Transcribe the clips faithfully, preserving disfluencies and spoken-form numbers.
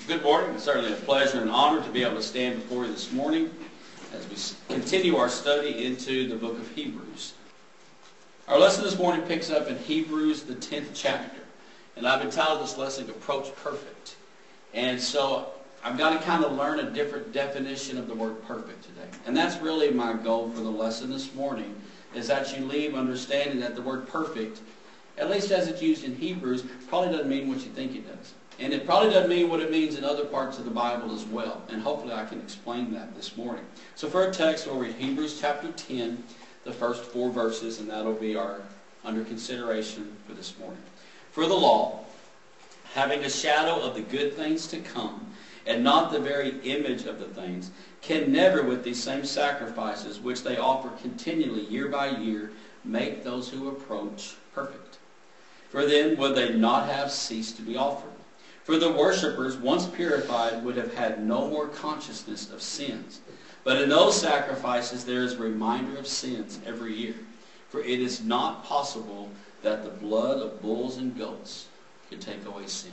Good morning. It's certainly a pleasure and honor to be able to stand before you this morning as we continue our study into the book of Hebrews. Our lesson this morning picks up in Hebrews, the tenth chapter. And I've entitled this lesson, Approach Perfect. And so I've got to kind of learn a different definition of the word perfect today. And that's really my goal for the lesson this morning, is that you leave understanding that the word perfect, at least as it's used in Hebrews, probably doesn't mean what you think it does. And it probably doesn't mean what it means in other parts of the Bible as well. And hopefully I can explain that this morning. So for our text, we'll read Hebrews chapter ten, the first four verses, and that'll be our under consideration for this morning. For the law, having a shadow of the good things to come, and not the very image of the things, can never with these same sacrifices, which they offer continually year by year, make those who approach perfect. For then would they not have ceased to be offered. For the worshippers, once purified, would have had no more consciousness of sins. But in those sacrifices there is a reminder of sins every year. For it is not possible that the blood of bulls and goats could take away sin.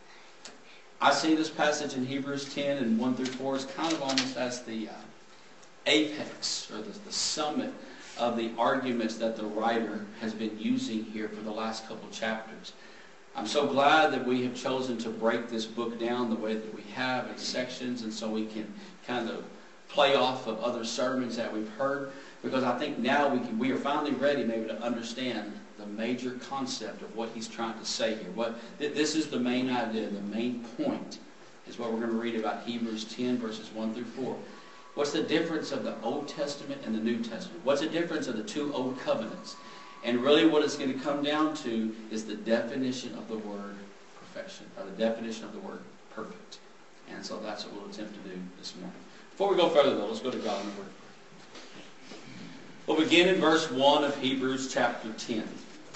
I see this passage in Hebrews ten and one through four as kind of almost as the uh, apex or the, the summit of the arguments that the writer has been using here for the last couple chapters. I'm so glad that we have chosen to break this book down the way that we have in sections, and so we can kind of play off of other sermons that we've heard, because I think now we can, we are finally ready maybe to understand the major concept of what he's trying to say here. What this is the main idea, the main point is what we're going to read about Hebrews ten verses one through four. What's the difference of the Old Testament and the New Testament? What's the difference of the two old covenants? And really what it's going to come down to is the definition of the word perfection, or the definition of the word perfect. And so that's what we'll attempt to do this morning. Before we go further though, let's go to God in the Word. We'll begin in verse one of Hebrews chapter ten.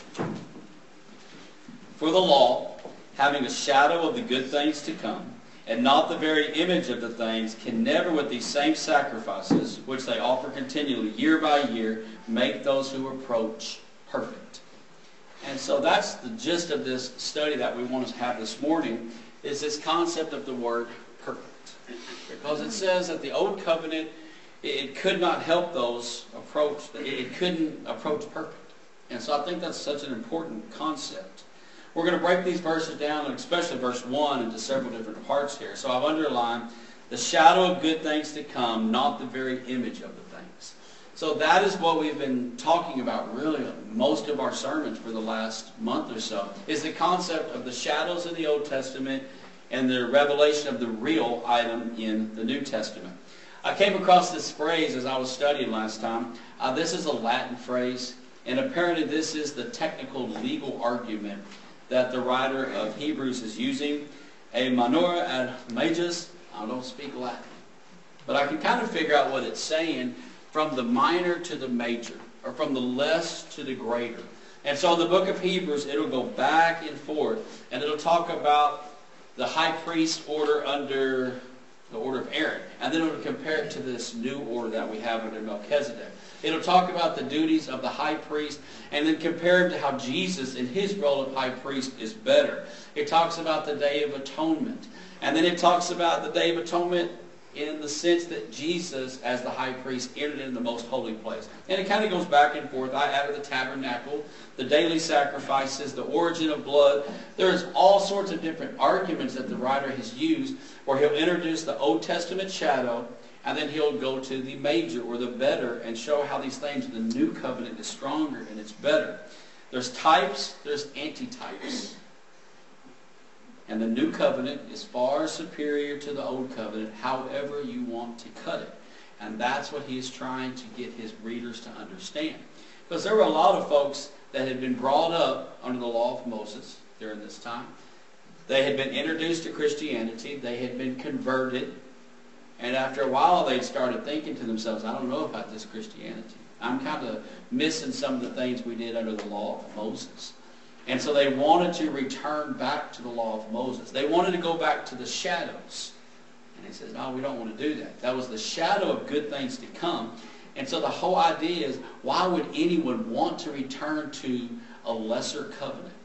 For the law, having a shadow of the good things to come, and not the very image of the things, can never with these same sacrifices, which they offer continually year by year, make those who approach perfect. And so that's the gist of this study that we want to have this morning, is this concept of the word perfect. Because it says that the old covenant, it could not help those approach, it couldn't approach perfect. And so I think that's such an important concept. We're going to break these verses down, and especially verse one, into several different parts here. So I've underlined the shadow of good things to come, not the very image of the things. So that is what we've been talking about really most of our sermons for the last month or so, is the concept of the shadows of the Old Testament and the revelation of the real item in the New Testament. I came across this phrase as I was studying last time. Uh, this is a Latin phrase, and apparently this is the technical legal argument that the writer of Hebrews is using. A minora ad majus. I don't speak Latin, but I can kind of figure out what it's saying from the minor to the major, or from the less to the greater. And so in the book of Hebrews, it'll go back and forth, and it'll talk about the high priest order under the order of Aaron, and then it'll compare it to this new order that we have under Melchizedek. It'll talk about the duties of the high priest, and then compare it to how Jesus in his role of high priest is better. It talks about the Day of Atonement, and then it talks about the Day of Atonement in the sense that Jesus, as the high priest, entered into the most holy place. And it kind of goes back and forth. I added the tabernacle, the daily sacrifices, the origin of blood. There's all sorts of different arguments that the writer has used where he'll introduce the Old Testament shadow, and then he'll go to the major or the better and show how these things, the new covenant is stronger and it's better. There's types, there's antitypes. And the new covenant is far superior to the old covenant, however you want to cut it. And that's what he is trying to get his readers to understand. Because there were a lot of folks that had been brought up under the law of Moses during this time. They had been introduced to Christianity. They had been converted. And after a while, they started thinking to themselves, I don't know about this Christianity. I'm kind of missing some of the things we did under the law of Moses. And so they wanted to return back to the law of Moses. They wanted to go back to the shadows. And he says, no, we don't want to do that. That was the shadow of good things to come. And so the whole idea is, why would anyone want to return to a lesser covenant?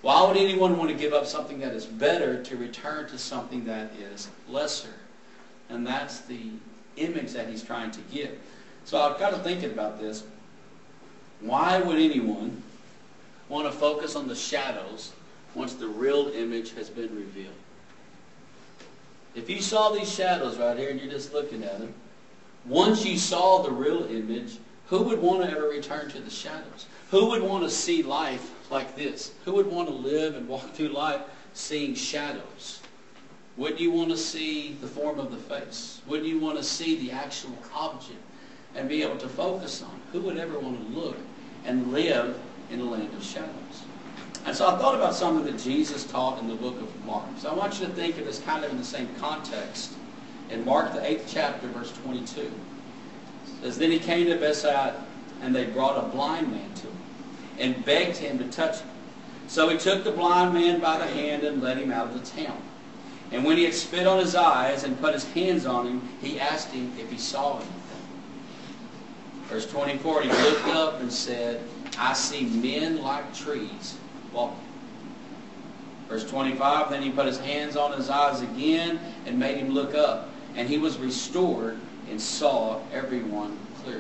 Why would anyone want to give up something that is better to return to something that is lesser? And that's the image that he's trying to give. So I've got to thinking about this. Why would anyone want to focus on the shadows once the real image has been revealed? If you saw these shadows right here and you're just looking at them, once you saw the real image, who would want to ever return to the shadows? Who would want to see life like this? Who would want to live and walk through life seeing shadows? Wouldn't you want to see the form of the face? Wouldn't you want to see the actual object and be able to focus on it? Who would ever want to look and live in a land of shadows? And so I thought about something that Jesus taught in the book of Mark. So I want you to think of this kind of in the same context. In Mark, the eighth chapter, verse twenty-two. It says, Then he came to Bethsaida, and they brought a blind man to him, and begged him to touch him. So he took the blind man by the hand and led him out of the town. And when he had spit on his eyes and put his hands on him, he asked him if he saw anything. Verse twenty-four, he looked up and said, I see men like trees walking. Verse twenty-five, then he put his hands on his eyes again and made him look up. And he was restored and saw everyone clearly.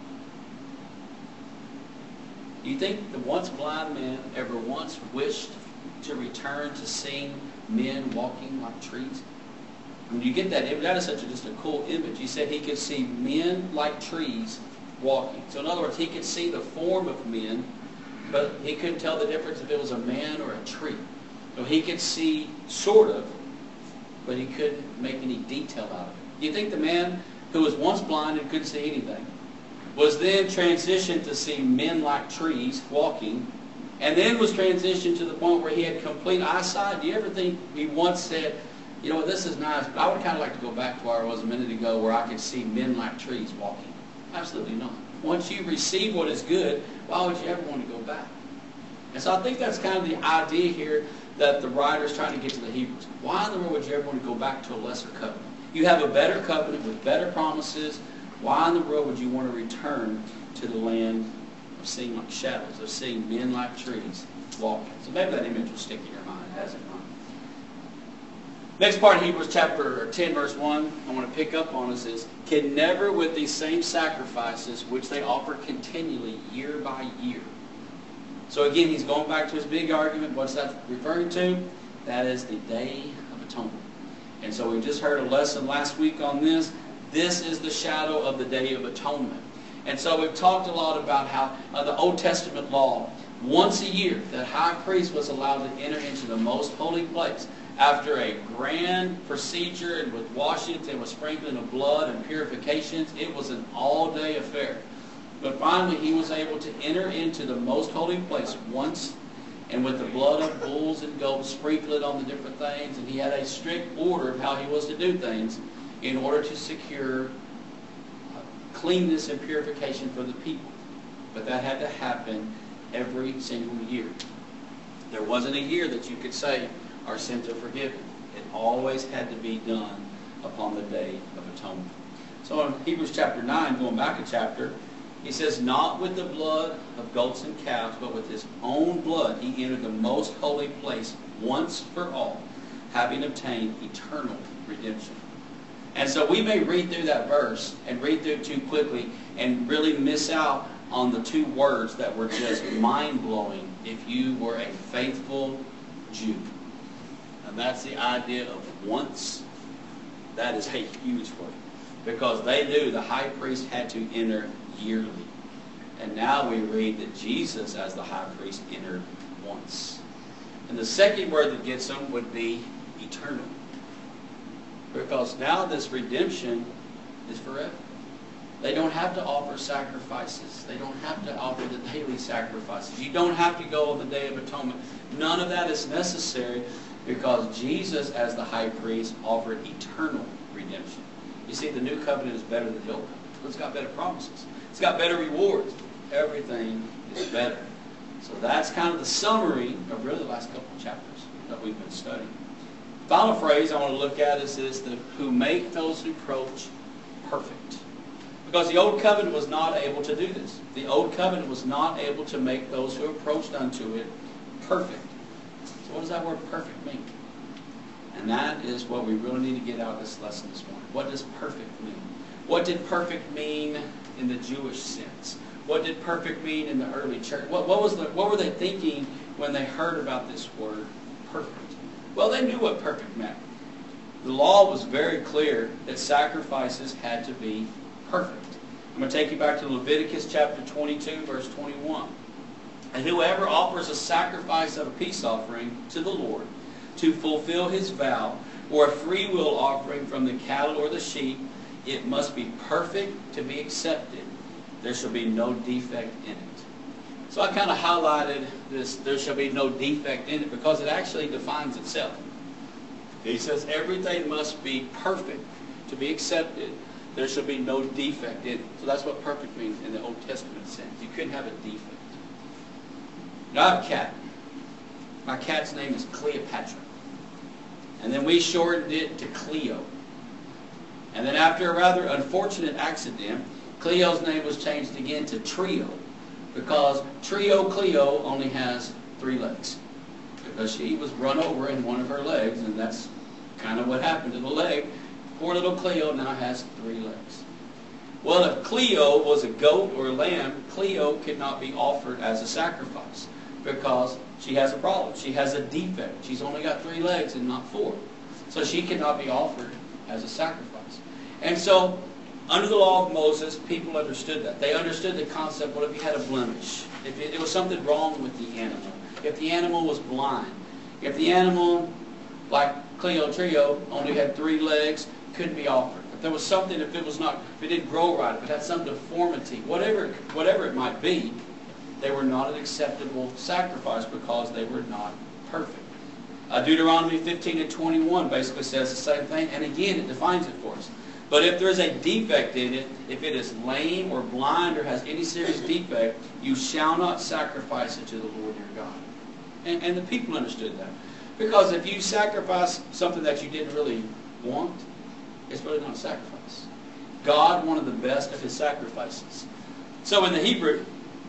Do you think the once blind man ever once wished to return to seeing men walking like trees? When you get that image, that is such a, just a cool image. He said he could see men like trees walking. So in other words, he could see the form of men, but he couldn't tell the difference if it was a man or a tree. So he could see sort of, but he couldn't make any detail out of it. Do you think the man who was once blind and couldn't see anything was then transitioned to see men like trees walking, and then was transitioned to the point where he had complete eyesight? Do you ever think he once said, you know what, this is nice, but I would kind of like to go back to where I was a minute ago where I could see men like trees walking? Absolutely not. Once you receive what is good, why would you ever want to go back? And so I think that's kind of the idea here that the writer is trying to get to the Hebrews. Why in the world would you ever want to go back to a lesser covenant? You have a better covenant with better promises. Why in the world would you want to return to the land of seeing like shadows, of seeing men like trees walking? So maybe that image will stick in your mind. It hasn't. Next part of Hebrews chapter ten, verse one, I want to pick up on is this. Can never with these same sacrifices, which they offer continually year by year. So again, he's going back to his big argument. What's that referring to? That is the Day of Atonement. And so we just heard a lesson last week on this. This is the shadow of the Day of Atonement. And so we've talked a lot about how uh, the Old Testament law, once a year, that high priest was allowed to enter into the most holy place. After a grand procedure and with washings and with sprinkling of blood and purifications, it was an all-day affair. But finally, he was able to enter into the most holy place once, and with the blood of bulls and goats, sprinkle it on the different things. And he had a strict order of how he was to do things in order to secure cleanness and purification for the people. But that had to happen every single year. There wasn't a year that you could say, our sins are forgiven. It always had to be done upon the Day of Atonement. So in Hebrews chapter nine, going back a chapter, he says, not with the blood of goats and calves, but with his own blood he entered the most holy place once for all, having obtained eternal redemption. And so we may read through that verse and read through it too quickly and really miss out on the two words that were just mind-blowing if you were a faithful Jew. And that's the idea of once. That is a huge word. Because they knew the high priest had to enter yearly. And now we read that Jesus, as the high priest, entered once. And the second word that gets them would be eternal. Because now this redemption is forever. They don't have to offer sacrifices. They don't have to offer the daily sacrifices. You don't have to go on the Day of Atonement. None of that is necessary because Jesus, as the high priest, offered eternal redemption. You see, the new covenant is better than the old covenant. It's got better promises. It's got better rewards. Everything is better. So that's kind of the summary of really the last couple of chapters that we've been studying. Final phrase I want to look at is this, the, who make those who approach perfect. Because the old covenant was not able to do this. The old covenant was not able to make those who approached unto it perfect. So what does that word perfect mean? And that is what we really need to get out of this lesson this morning. What does perfect mean? What did perfect mean in the Jewish sense? What did perfect mean in the early church? What, what, was the, what were they thinking when they heard about this word, perfect? Well, they knew what perfect meant. The law was very clear that sacrifices had to be perfect. I'm going to take you back to Leviticus chapter twenty-two, verse twenty-one. And whoever offers a sacrifice of a peace offering to the Lord to fulfill his vow, or a free will offering from the cattle or the sheep, it must be perfect to be accepted. There shall be no defect in it. So I kind of highlighted this, there shall be no defect in it, because it actually defines itself. He says everything must be perfect to be accepted. There shall be no defect in it. So that's what perfect means in the Old Testament sense. You couldn't have a defect. Now I have a cat. My cat's name is Cleopatra. And then we shortened it to Cleo. And then after a rather unfortunate accident, Cleo's name was changed again to Trio, because Trio Cleo only has three legs. Because she was run over in one of her legs, and that's kind of what happened to the leg. Poor little Cleo now has three legs. Well, if Cleo was a goat or a lamb, Cleo could not be offered as a sacrifice, because she has a problem. She has a defect. She's only got three legs and not four. So she cannot be offered as a sacrifice. And so, under the law of Moses, people understood that. They understood the concept, what if you had a blemish? If it, it was something wrong with the animal. If the animal was blind. If the animal, like Cleo Trio, only had three legs, couldn't be offered. If there was something, if it was not, if it didn't grow right, if it had some deformity, whatever, whatever it might be, they were not an acceptable sacrifice because they were not perfect. Uh, Deuteronomy fifteen and twenty-one basically says the same thing, and again it defines it for us. But if there is a defect in it, if it is lame or blind or has any serious defect, you shall not sacrifice it to the Lord your God. And, and the people understood that. Because if you sacrifice something that you didn't really want, it's really not a sacrifice. God wanted the best of his sacrifices. So in the Hebrew,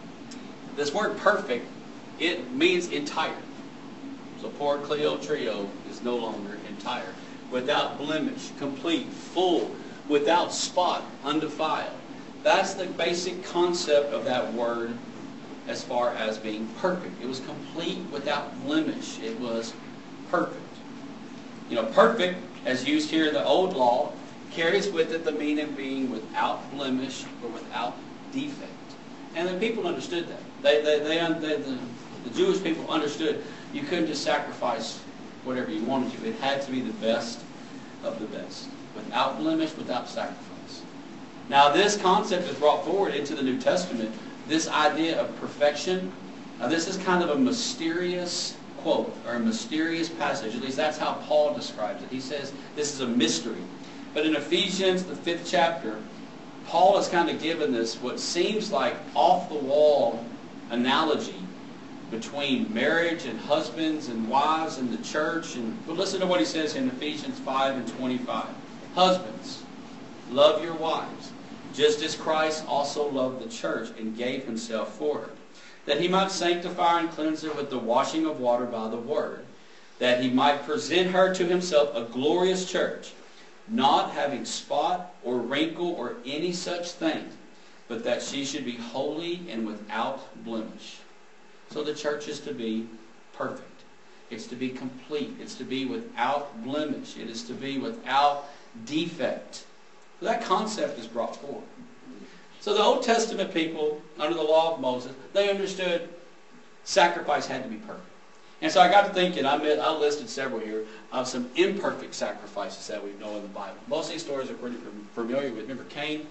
this word perfect, it means entire. So poor Cleo Trio is no longer entire. Without blemish, complete, full, without spot, undefiled. That's the basic concept of that word as far as being perfect. It was complete without blemish. It was perfect. You know, perfect, as used here in the Old Law, carries with it the meaning of being without blemish or without defect. And the people understood that. They, they, they, they the, the Jewish people understood you couldn't just sacrifice whatever you wanted to. It had to be the best of the best. Without blemish, without sacrifice. Now this concept is brought forward into the New Testament. This idea of perfection. Now this is kind of a mysterious quote, or a mysterious passage. At least that's how Paul describes it. He says this is a mystery. But in Ephesians, the fifth chapter, Paul has kind of given this what seems like off-the-wall analogy between marriage and husbands and wives and the church. And but listen to what he says in Ephesians five and twenty-five. Husbands, love your wives, just as Christ also loved the church and gave himself for her, that he might sanctify and cleanse her with the washing of water by the word, that he might present her to himself a glorious church, not having spot or wrinkle or any such thing, but that she should be holy and without blemish. So the church is to be perfect. It's to be complete. It's to be without blemish. It is to be without defect. So that concept is brought forward. So the Old Testament people, under the law of Moses, they understood sacrifice had to be perfect. And so I got to thinking, I, met, I listed several here of some imperfect sacrifices that we know in the Bible. Most of these stories are pretty familiar with. Remember Cain?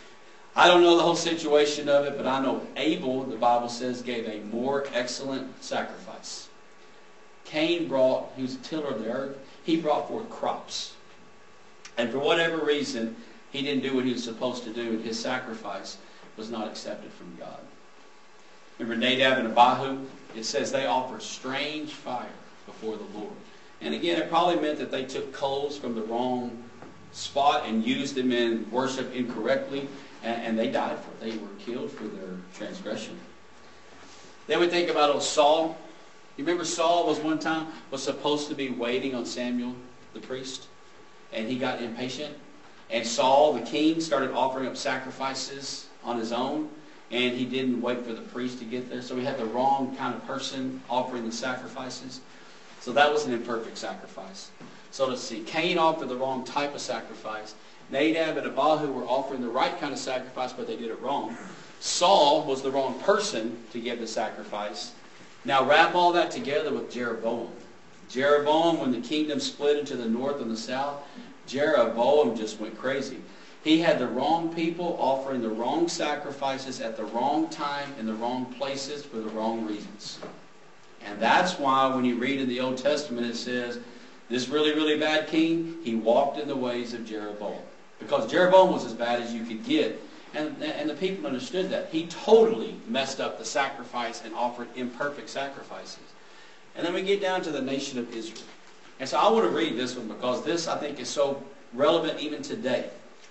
I don't know the whole situation of it, but I know Abel, the Bible says, gave a more excellent sacrifice. Cain brought, he was a tiller of the earth, he brought forth crops. And for whatever reason, he didn't do what he was supposed to do, and his sacrifice was not accepted from God. Remember Nadab and Abihu? It says they offered strange fire before the Lord. And again, it probably meant that they took coals from the wrong spot and used them in worship incorrectly, and, and they died for it. They were killed for their transgression. Then we think about old Saul. You remember Saul was one time was supposed to be waiting on Samuel, the priest, and he got impatient. And Saul, the king, started offering up sacrifices on his own, and he didn't wait for the priest to get there. So he had the wrong kind of person offering the sacrifices. So that was an imperfect sacrifice. So let's see. Cain offered the wrong type of sacrifice. Nadab and Abihu were offering the right kind of sacrifice, but they did it wrong. Saul was the wrong person to give the sacrifice. Now wrap all that together with Jeroboam. Jeroboam, when the kingdom split into the north and the south, Jeroboam just went crazy. He had the wrong people offering the wrong sacrifices at the wrong time in the wrong places for the wrong reasons. And that's why when you read in the Old Testament it says, this really, really bad king, he walked in the ways of Jeroboam. Because Jeroboam was as bad as you could get. And, and the people understood that. He totally messed up the sacrifice and offered imperfect sacrifices. And then we get down to the nation of Israel. And so I want to read this one because this, I think, is so relevant even today.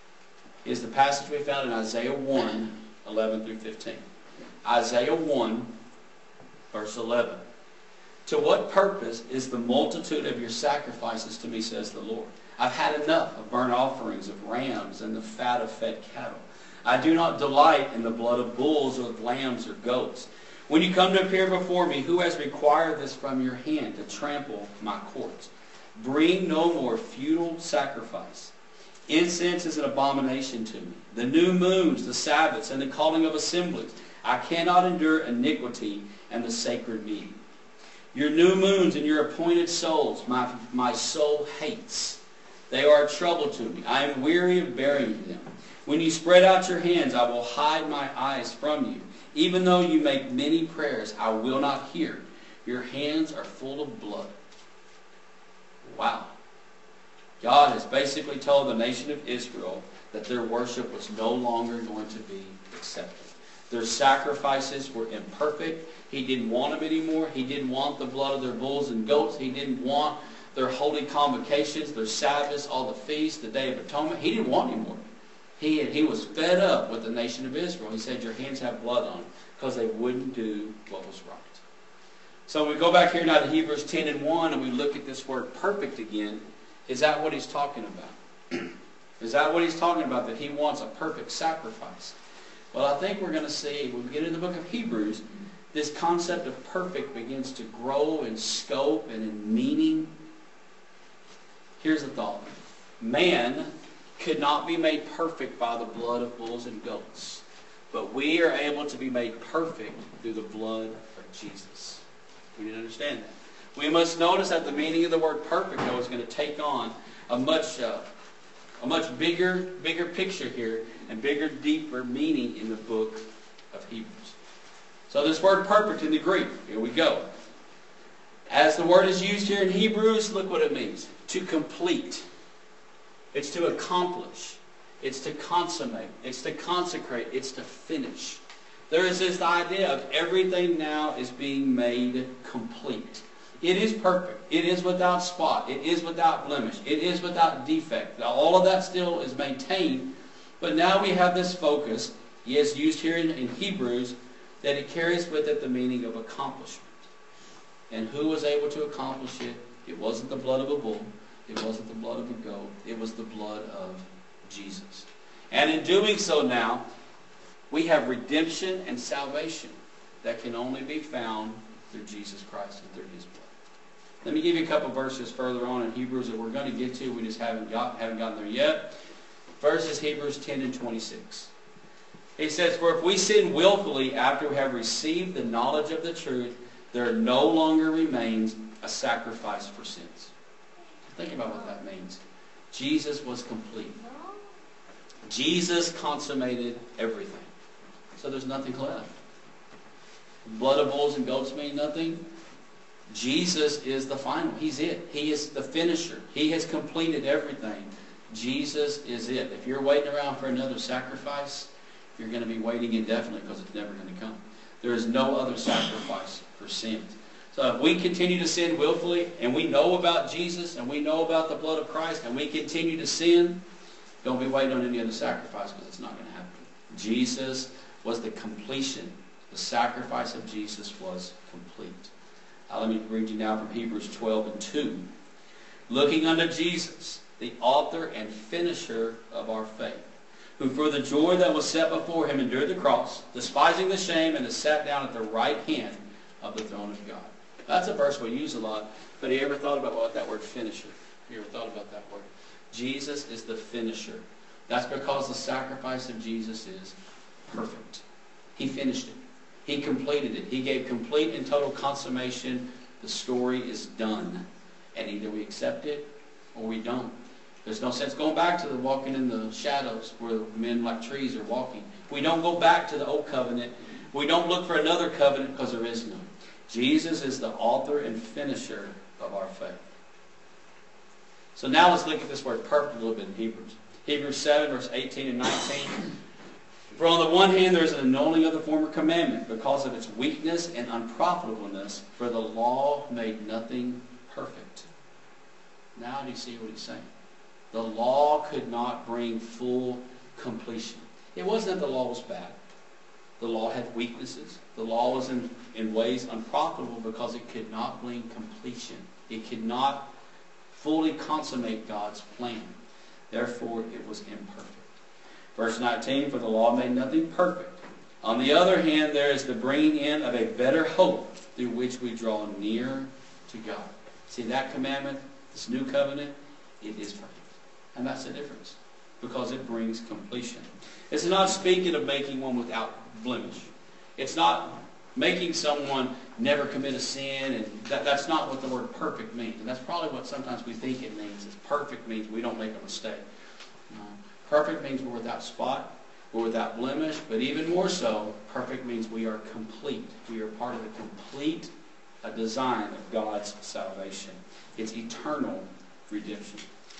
Is the passage we found in Isaiah one, eleven through fifteen. Isaiah one, verse eleven. To what purpose is the multitude of your sacrifices to me, says the Lord? I've had enough of burnt offerings of rams and the fat of fed cattle. I do not delight in the blood of bulls or of lambs or goats. When you come to appear before me, who has required this from your hand to trample my courts? Bring no more futile sacrifice. Incense is an abomination to me. The new moons, the Sabbaths, and the calling of assemblies. I cannot endure iniquity and the sacred meeting. Your new moons and your appointed souls, my, my soul hates. They are a trouble to me. I am weary of bearing them. When you spread out your hands, I will hide my eyes from you. Even though you make many prayers, I will not hear. Your hands are full of blood. Wow. God has basically told the nation of Israel that their worship was no longer going to be accepted. Their sacrifices were imperfect. He didn't want them anymore. He didn't want the blood of their bulls and goats. He didn't want their holy convocations, their Sabbaths, all the feasts, the Day of Atonement. He didn't want anymore. He, he was fed up with the nation of Israel. He said, your hands have blood on them, because they wouldn't do what was right. So we go back here now to Hebrews ten and one, and we look at this word perfect again. Is that what he's talking about? Is that what he's talking about, that he wants a perfect sacrifice? Well, I think we're going to see, when we get into the book of Hebrews, this concept of perfect begins to grow in scope and in meaning. Here's the thought. Man could not be made perfect by the blood of bulls and goats. But we are able to be made perfect through the blood of Jesus. We need to understand that. We must notice that the meaning of the word perfect, though, is going to take on a much, uh, a much bigger, bigger picture here and bigger, deeper meaning in the book of Hebrews. So this word perfect in the Greek, here we go. As the word is used here in Hebrews, look what it means. To complete. It's to accomplish. It's to consummate. It's to consecrate. It's to finish. There is this idea of everything now is being made complete. It is perfect. It is without spot. It is without blemish. It is without defect. Now, all of that still is maintained. But now we have this focus, yes, used here in, in Hebrews, that it carries with it the meaning of accomplishment. And who was able to accomplish it? It wasn't the blood of a bull. It wasn't the blood of a goat. It was the blood of Jesus. And in doing so now, we have redemption and salvation that can only be found through Jesus Christ and through His blood. Let me give you a couple verses further on in Hebrews that we're going to get to. We just haven't, got, haven't gotten there yet. First is Hebrews ten and twenty-six. He says, for if we sin willfully after we have received the knowledge of the truth, there no longer remains a sacrifice for sins. Think about what that means. Jesus was complete. Jesus consummated everything. So there's nothing left. Blood of bulls and goats mean nothing. Jesus is the final. He's it. He is the finisher. He has completed everything. Jesus is it. If you're waiting around for another sacrifice, you're going to be waiting indefinitely because it's never going to come. There is no other sacrifice for sins. So if we continue to sin willfully, and we know about Jesus, and we know about the blood of Christ, and we continue to sin, don't be waiting on any other sacrifice because it's not going to happen. Jesus was the completion. The sacrifice of Jesus was complete. Uh, let me read you now from Hebrews twelve and two. Looking unto Jesus, the author and finisher of our faith, who for the joy that was set before him endured the cross, despising the shame, and has sat down at the right hand of the throne of God. That's a verse we use a lot, but have you ever thought about what that word finisher? Have you ever thought about that word? Jesus is the finisher. That's because the sacrifice of Jesus is perfect. He finished it. He completed it. He gave complete and total consummation. The story is done. And either we accept it or we don't. There's no sense going back to the walking in the shadows where men like trees are walking. We don't go back to the old covenant. We don't look for another covenant because there is none. Jesus is the author and finisher of our faith. So now let's look at this word perfect a little bit in Hebrews. Hebrews seven, verse eighteen and nineteen. For on the one hand there is an annulling of the former commandment because of its weakness and unprofitableness, for the law made nothing perfect. Now do you see what he's saying? The law could not bring full completion. It wasn't that the law was bad. The law had weaknesses. The law was in, in ways unprofitable because it could not bring completion. It could not fully consummate God's plan. Therefore, it was imperfect. Verse nineteen, for the law made nothing perfect. On the other hand, there is the bringing in of a better hope through which we draw near to God. See, that commandment, this new covenant, it is perfect. And that's the difference, because it brings completion. It's not speaking of making one without blemish. It's not making someone never commit a sin, and that, that's not what the word perfect means. And that's probably what sometimes we think it means. Is perfect means we don't make a mistake. No. Perfect means we're without spot, we're without blemish, but even more so, perfect means we are complete. We are part of the complete uh, design of God's salvation. It's eternal redemption.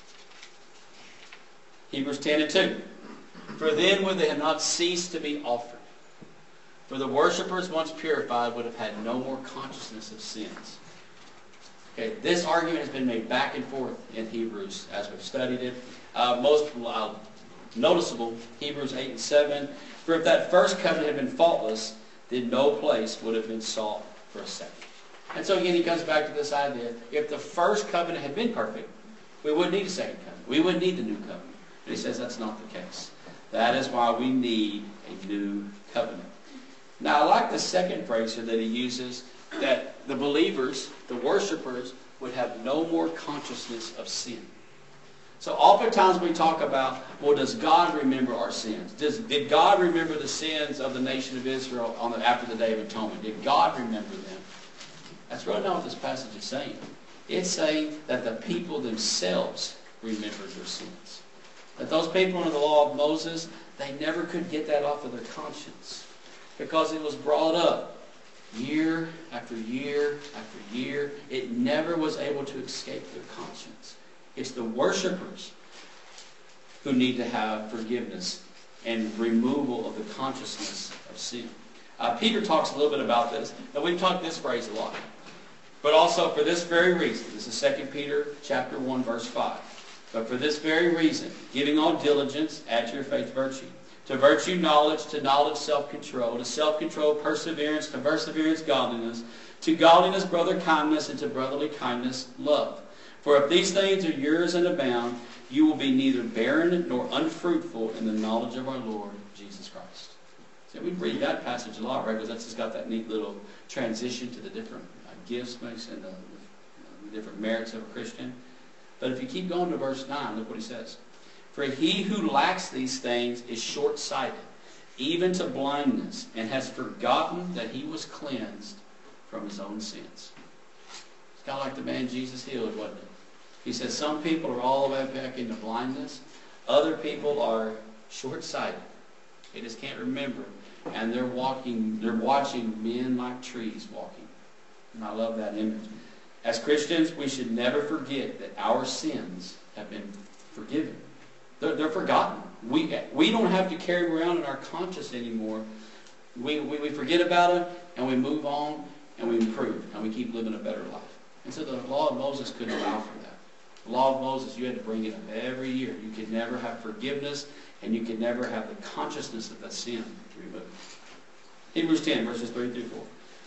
Hebrews ten and two. For then would they have not ceased to be offered. For the worshippers once purified would have had no more consciousness of sins. Okay, this argument has been made back and forth in Hebrews as we've studied it. Uh, most uh, noticeable, Hebrews eight and seven. For if that first covenant had been faultless, then no place would have been sought for a second. And so again, he comes back to this idea. If the first covenant had been perfect, we wouldn't need a second covenant. We wouldn't need the new covenant. But he says that's not the case. That is why we need a new covenant. Now, I like the second phrase here that he uses, that the believers, the worshipers, would have no more consciousness of sin. So oftentimes we talk about, well, does God remember our sins? Does, did God remember the sins of the nation of Israel on the, after the Day of Atonement? Did God remember them? That's really not what this passage is saying. It's saying that the people themselves remembered their sins. That those people under the law of Moses, they never could get that off of their conscience. Because it was brought up year after year after year. It never was able to escape their conscience. It's the worshipers who need to have forgiveness and removal of the consciousness of sin. Uh, Peter talks a little bit about this. Now, we've talked this phrase a lot. But also for this very reason, this is Second Peter chapter one, verse five. But for this very reason, giving all diligence, add to your faith virtue. To virtue, knowledge. To knowledge, self-control. To self-control, perseverance. To perseverance, godliness. To godliness, brother kindness. And to brotherly kindness, love. For if these things are yours and abound, you will be neither barren nor unfruitful in the knowledge of our Lord Jesus Christ. So we read that passage a lot, right? Because that's just got that neat little transition to the different uh, gifts and the, the different merits of a Christian. But if you keep going to verse nine, look what he says. For he who lacks these things is short-sighted, even to blindness, and has forgotten that he was cleansed from his own sins. It's kind of like the man Jesus healed, wasn't it? He says some people are all the way back into blindness. Other people are short-sighted. They just can't remember. And they're walking, they're watching men like trees walking. And I love that image. As Christians, we should never forget that our sins have been forgiven. They're, they're forgotten. We, we don't have to carry them around in our conscience anymore. We, we, we forget about them, and we move on, and we improve, and we keep living a better life. And so the law of Moses couldn't allow for that. The law of Moses, you had to bring it up every year. You could never have forgiveness, and you could never have the consciousness of that sin removed. Hebrews ten, verses three through four.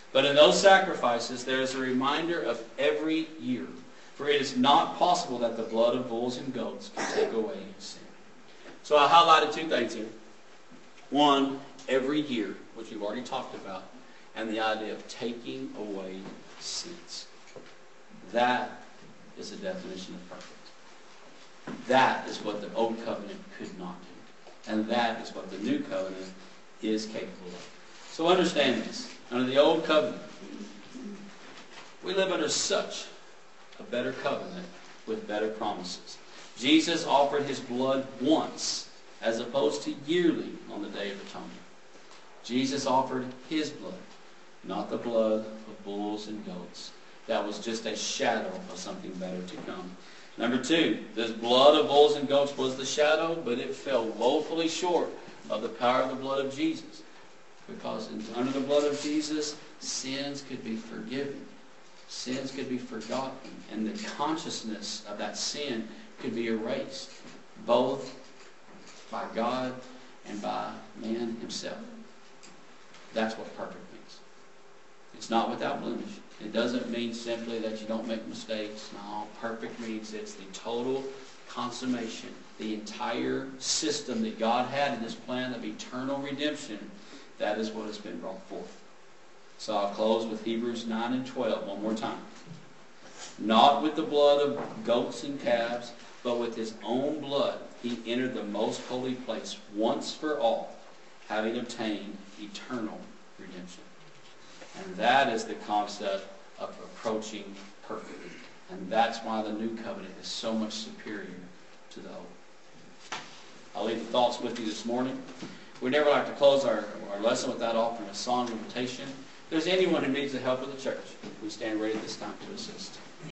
But in those sacrifices, there is a reminder of every year. For it is not possible that the blood of bulls and goats can take away sin. So I highlighted two things here. One, every year, which we've already talked about, and the idea of taking away sins. That is the definition of perfect. That is what the old covenant could not do. And that is what the new covenant is capable of. So understand this. Under the old covenant, we live under such a better covenant with better promises. Jesus offered his blood once, as opposed to yearly on the Day of Atonement. Jesus offered his blood, not the blood of bulls and goats. That was just a shadow of something better to come. Number two, this blood of bulls and goats was the shadow, but it fell woefully short of the power of the blood of Jesus. Because under the blood of Jesus, sins could be forgiven. Sins could be forgotten. And the consciousness of that sin could be erased. Both by God and by man himself. That's what perfect means. It's not without blemish. It doesn't mean simply that you don't make mistakes. No, perfect means it's the total consummation. The entire system that God had in this plan of eternal redemption, that is what has been brought forth. So I'll close with Hebrews nine and twelve one more time. Not with the blood of goats and calves, but with his own blood he entered the most holy place once for all, having obtained eternal redemption. And that is the concept of approaching perfect. And that's why the new covenant is so much superior to the old. I'll leave the thoughts with you this morning. We never like to close our, our lesson without offering a song of invitation. If there's anyone who needs the help of the church, we stand ready at this time to assist.